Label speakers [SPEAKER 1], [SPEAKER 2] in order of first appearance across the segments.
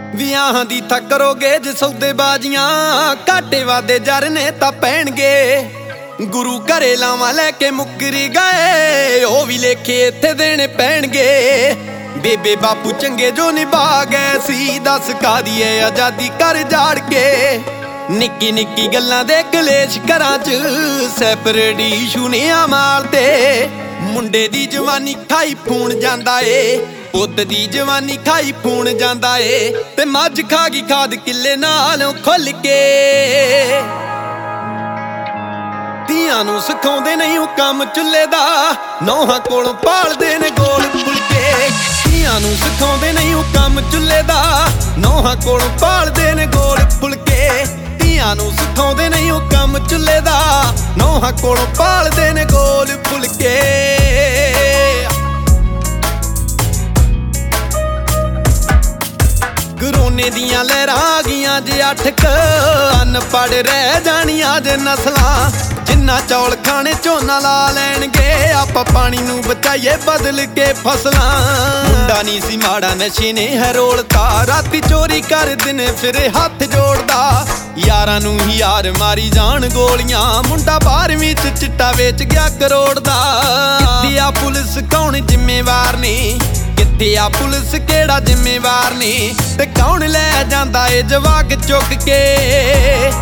[SPEAKER 1] ਵਿਆਹਾਂ ਦੀ ਥਾ ਕਰੋਗੇ ਜੇ ਸੌਦੇਬਾਜ਼ੀਆਂ, ਘਾਟੇ ਵਾਦੇ ਜਰ ਨੇ ਤਾਂ ਪੈਣਗੇ। ਗੁਰੂ ਘਰੇ ਲਾਵਾਂ ਲੈ ਕੇ ਮੁੱਕਰੀ ਗਏ, ਉਹ ਵੀ ਲੇਖੇ ਇੱਥੇ ਦੇਣੇ ਪੈਣਗੇ। ਬੇਬੇ ਬਾਪੂ ਚੰਗੇ ਜੋ ਨਿਭਾ ਗਏ ਸੀ, ਦੱਸ ਕਾਦੀ ਏ ਆਜ਼ਾਦੀ ਕਰ ਜਾੜ ਕੇ। ਨਿੱਕੀ ਨਿੱਕੀ ਗੱਲਾਂ ਦੇ ਕਲੇਸ਼ ਘਰਾਂ 'ਚ ਸੈਪਰੇਟ ਇਸ਼ੂ ਨੇ ਮਾਰਦੇ। ਮੁੰਡੇ ਦੀ ਜਵਾਨੀ ਖਾਈ ਫੂਣ ਜਾਂਦਾ ਏ, ਪੁੱਤ ਦੀ ਜਵਾਨੀ ਖਾਈ ਫੂਣ ਜਾਂਦਾ ਏ। ਤੇ ਮੱਝ ਖਾ ਗਈ ਖਾਦ ਕਿੱਲੇ ਨਾਲੋਂ ਖੁੱਲ ਕੇ। ਧੀਆਂ ਨੂੰ ਸਿਖਾਉਂਦੇ ਨਹੀਂ ਉਹ ਕੰਮ ਚੁੱਲ੍ਹੇ ਦਾ, ਨੌਹਾਂ ਕੋਲੋਂ ਪਾਲਦੇ ਨੇ ਗੋਲ ਫੁਲਕੇ। ਧੀਆਂ ਨੂੰ ਸਿਖਾਉਂਦੇ ਨਹੀਂ ਉਹ ਕੰਮ ਚੁੱਲ੍ਹੇ ਦਾ, ਨੌਹਾਂ ਕੋਲੋਂ ਪਾਲਦੇ ਨੇ ਗੋਲ ਫੁਲਕੇ। ਧੀਆਂ ਨੂੰ ਸਿਖਾਉਂਦੇ ਨਹੀਂ ਉਹ ਕੰਮ ਚੁੱਲ੍ਹੇ ਦਾ, ਨੌਹਾਂ ਕੋਲੋਂ ਪਾਲਦੇ ਨੇ ਗੋਲ ਫੁਲਕੇ। ਕਰੋਨੇ ਦੀਆਂ ਲਹਿਰਾਂ ਆ ਗਈਆਂ ਜੇ 8 ਕ, ਅਨਪੜ੍ਹ ਰਹਿ ਜਾਣੀਆਂ ਜੇ ਨਸਲਾਂ। ਜਿੰਨਾ ਚੌਲ ਖਾਣੇ ਝੋਨਾ ਲਾ ਲੈਣਗੇ, ਆਪਾਂ ਪਾਣੀ ਨੂੰ ਬਚਾਈਏ ਬਦਲ ਕੇ ਫਸਲਾਂ। ਮੁੰਡਾ ਨਹੀਂ ਸੀ ਮਾੜਾ ਨਸ਼ੇ ਨੇ ਹੈ ਰੋਲਤਾ, ਰਾਤੀ ਚੋਰੀ ਕਰ ਦਿਨੇ ਫਿਰੇ ਹੱਥ ਜੋੜਦਾ। ਯਾਰਾਂ ਨੂੰ ਹੀ ਯਾਰ ਮਾਰੀ ਜਾਣ ਗੋਲੀਆਂ, ਮੁੰਡਾ 12ਵੀਂ 'ਚ ਚਿੱਟਾ ਵੇਚ ਗਿਆ ਕਰੋੜ ਦਾ। ਕਿੱਥੇ ਆ ਪੁਲਿਸ ਕੌਣ ਜ਼ਿੰਮੇਵਾਰ ਨੇ, ਕਿੱਥੇ ਆ ਪੁਲਿਸ ਕਿਹੜਾ ਜ਼ਿੰਮੇਵਾਰ ਨੇ। ਤੇ ਕੌਣ ਲੈ ਜਾਂਦਾ ਏ ਜਵਾਕ ਚੁੱਕ ਕੇ।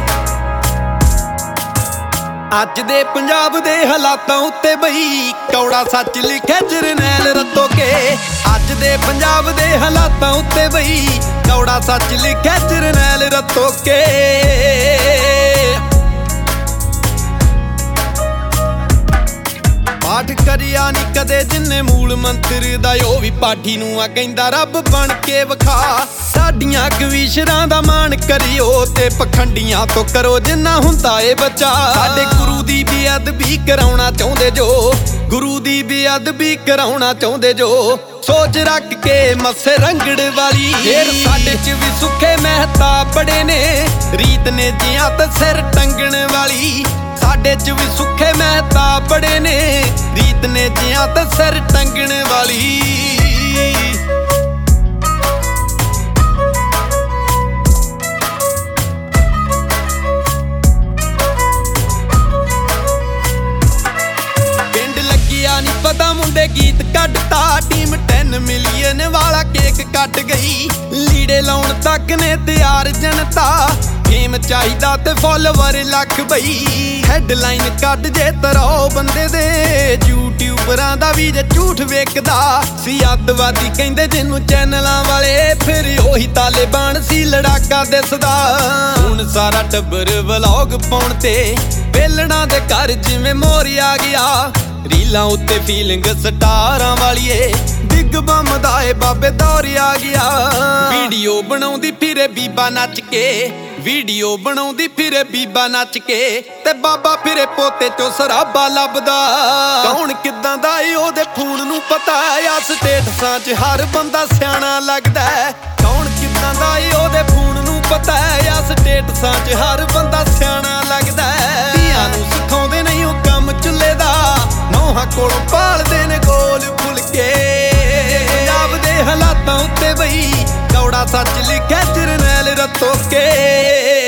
[SPEAKER 1] ਅੱਜ ਦੇ ਪੰਜਾਬ ਦੇ ਹਾਲਾਤਾਂ ਉੱਤੇ ਬਈ ਕੌੜਾ ਸੱਚ ਲਿਖਿਆ ਜਰਨੈਲ ਰੱਤੋ ਕੇ। ਅੱਜ ਦੇ ਪੰਜਾਬ ਦੇ ਹਾਲਾਤਾਂ ਉੱਤੇ ਬਈ ਕੌੜਾ ਸੱਚ ਲਿਖਿਆ ਜਰਨੈਲ ਰੱਤੋ ਕੇ। ਪਾਠ ਕਰਿਆ ਨੀ ਕਦੇ ਜਿੰਨੇ ਮੂਲ ਮੰਤਰ ਦਾ, ਉਹ ਵੀ ਪਾਠੀ ਨੂੰ ਆ ਕਹਿੰਦਾ ਰੱਬ ਬਣ ਕੇ ਵਿਖਾ। ਸਾਡੀਆਂ ਕਵੀਸ਼ਰਾਂ ਦਾ ਮਾਣ ਕਰਿਓ, ਤੇ ਪਖੰਡੀਆਂ ਤੋਂ ਕਰੋ ਜਿੰਨਾ ਹੁੰਦਾ ਏ ਬਚਾ। ਸਾਡੇ ਗੁਰੂ ਦੀ ਬੇਅਦਬੀ ਕਰਾਉਣਾ ਚਾਹੁੰਦੇ ਜੋ, ਗੁਰੂ ਦੀ ਬੇਅਦਬੀ ਕਰਾਉਣਾ ਚਾਹੁੰਦੇ ਜੋ। ਸੋਚ ਰੱਖ ਕੇ ਮੱਸੇ ਰੰਗੜ ਵਾਲੀ, ਫੇਰ ਸਾਡੇ 'ਚ ਵੀ ਸੁੱਖੇ ਮਹਿਤਾ ਬੜੇ ਨੇ, ਰੀਤ ਨੇ ਜੀਆਂ ਤੇ ਸਿਰ ਟੰਗਣ ਵਾਲੀ। ਸਾਡੇ 'ਚ ਵੀ ਸੁੱਖੇ ਮਹਿਤਾ ਬੜੇ ਨੇ, ਰੀਤ ਨੇ ਜੀਆਂ ਤੇ ਸਿਰ ਟੰਗਣ ਵਾਲੀ। ਪਿੰਡ ਲੱਗਿਆ ਨੀ ਪਤਾ ਮੁੰਡੇ ਗੀਤ ਕੱਢਤਾ, ਟੀਮ 10 ਮਿਲੀਅਨ ਵਾਲਾ ਕੇਕ ਕੱਟ ਗਈ। ਲੀੜੇ ਲਾਉਣ ਤੱਕ ਨੇ ਤਿਆਰ ਜਨਤਾ, ਫੇਮ ਚਾਹੀਦਾ ਤੇ ਫੋਲੋਵਰ ਲੱਖ ਬਈ। ਹੈਡਲਾਈਨ ਕੱਢ ਜੇ ਤਰੋ ਬੰਦੇ ਦੇ, ਯੂਟਿਊਬਰਾਂ ਦਾ ਵੀ ਜੇ ਝੂਠ ਵੇਖਦਾ ਸੀ। ਅੱਤਵਾਦੀ ਕਹਿੰਦੇ ਜਿਹਨੂੰ ਚੈਨਲਾਂ ਵਾਲੇ, ਫਿਰ ਉਹੀ ਤਾਲਿਬਾਨ ਸੀ ਲੜਾਕਾ ਦਿਸਦਾ। ਹੁਣ ਸਾਰਾ ਟੱਬਰ ਵਲੌਗ ਪਾਉਣ ਤੇ, ਵੇਲਣਾ ਦੇ ਘਰ ਜਿਵੇਂ ਮੋਰ ਆ ਗਿਆ। ਰੀਲਾਂ ਉੱਤੇ ਫੀਲਿੰਗ ਸਟਾਰਾਂ ਵਾਲੀਏ, ਬਿੱਗ ਬੰਮ ਦਾ ਏ ਬਾਬੇ ਦੌਰ ਆ ਗਿਆ। ਵੀਡੀਓ ਬਣਾਉਂਦੀ ਫਿਰੇ ਬੀਬਾ ਨੱਚ ਕੇ, ਵੀਡੀਓ ਬਣਾਉਂਦੀ ਫਿਰੇ ਬੀਬਾ ਨੱਚ ਕੇ। ਤੇ ਬਾਬਾ ਫਿਰੇ ਪੋਤੇ ਚੋਂ ਸਰਾਬਾ ਲੱਭਦਾ। ਕੌਣ ਕਿੱਦਾਂ ਦਾ ਏ ਉਹਦੇ ਫੋਨ ਨੂੰ ਪਤਾ, ਆ ਸਟੇਟਸਾਂ 'ਚ ਹਰ ਬੰਦਾ ਸਿਆਣਾ ਲੱਗਦਾ। ਕੌਣ ਕਿੱਦਾਂ ਦਾ ਏ ਉਹਦੇ ਫੋਨ ਨੂੰ ਪਤਾ, ਆ ਸਟੇਟਸਾਂ 'ਚ ਹਰ ਬੰਦਾ ਸਿਆਣਾ ਲੱਗਦਾ। ਧੀਆਂ ਨੂੰ ਸਿਖਾਉਂਦੇ ਨਹੀਂ ਉਹ ਕੰਮ ਚੁੱਲ੍ਹੇ ਦਾ, ਨੌਹਾਂ ਕੋਲੋਂ ਪਾਲਦੇ ਨੇ ਗੋਲ ਫੁਲਕੇ। ਪੰਜਾਬ ਦੇ ਹਾਲਾਤਾਂ ਉੱਤੇ ਬਈ ਕੌੜਾ ਸੱਚ ਲਿਖਿਆ ਜਰਨੈਲ ਰੱਤੋ ਕੇ।